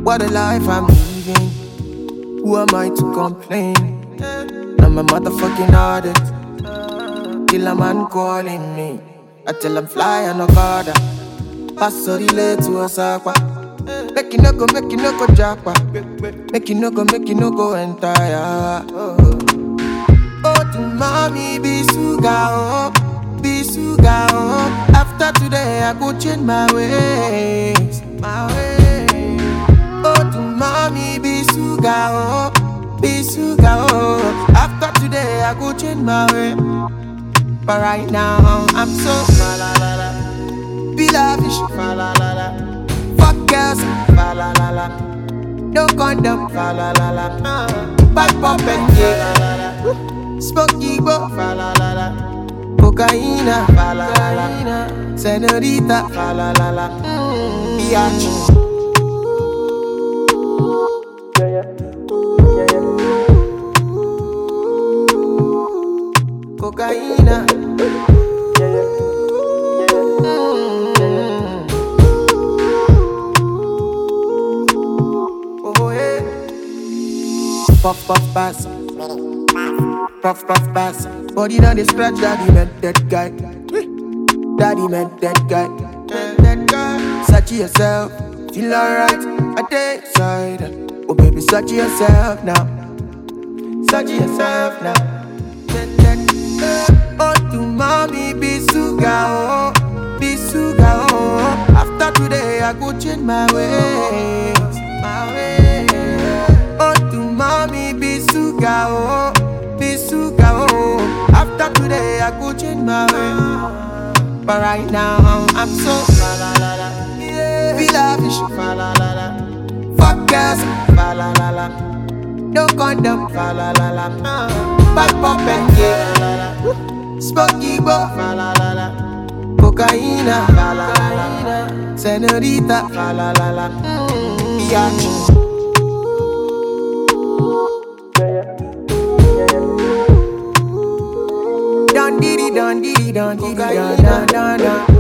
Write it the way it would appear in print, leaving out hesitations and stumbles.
What a life I'm living. Who am I to complain? I'm a motherfucking addict. Till a man calling me. I tell him fly and no bother. Pass so relate to a sakwa. Make you no go japa. Make you no go entire. Oh, to mommy be suga, oh, be suga, oh. After today I go change my ways, my way. Oh, to mommy be suga, oh, be suga, oh. After today I go change my way. But right now I'm so fa la la la. Be lavish, fa la la la. Fuck girls, fa la la la. No condom, fa la la la. Back pop and yeah. Smoky go, fa la la la. Cocaína, fa la la la. Senorita, fa la la la. Biatch. Cocaína. Oh yeah. Puff puff pass. Puff puff pass. Body now they scratch. Daddy met that guy. Daddy met that guy. That guy. Search yourself. Feel alright. I take side. Oh baby, search yourself now. Search yourself now. Oh, to mommy be suga, oh, be suga, oh. After today I go change my ways, my way. Oh, to mommy be suga, oh, be suga, oh. After today I go change my way. But right now I'm so fa la la la. Be lavish, fa la la la. Fuck girls, fa la la la. No condom, fa la la la. Back pop and yeah. Smoky go, fa la la la. Cocaína, fa la la la. Senorita, fa la la la. Biatch. Don diddy, don diddy, don diddy, don don don don.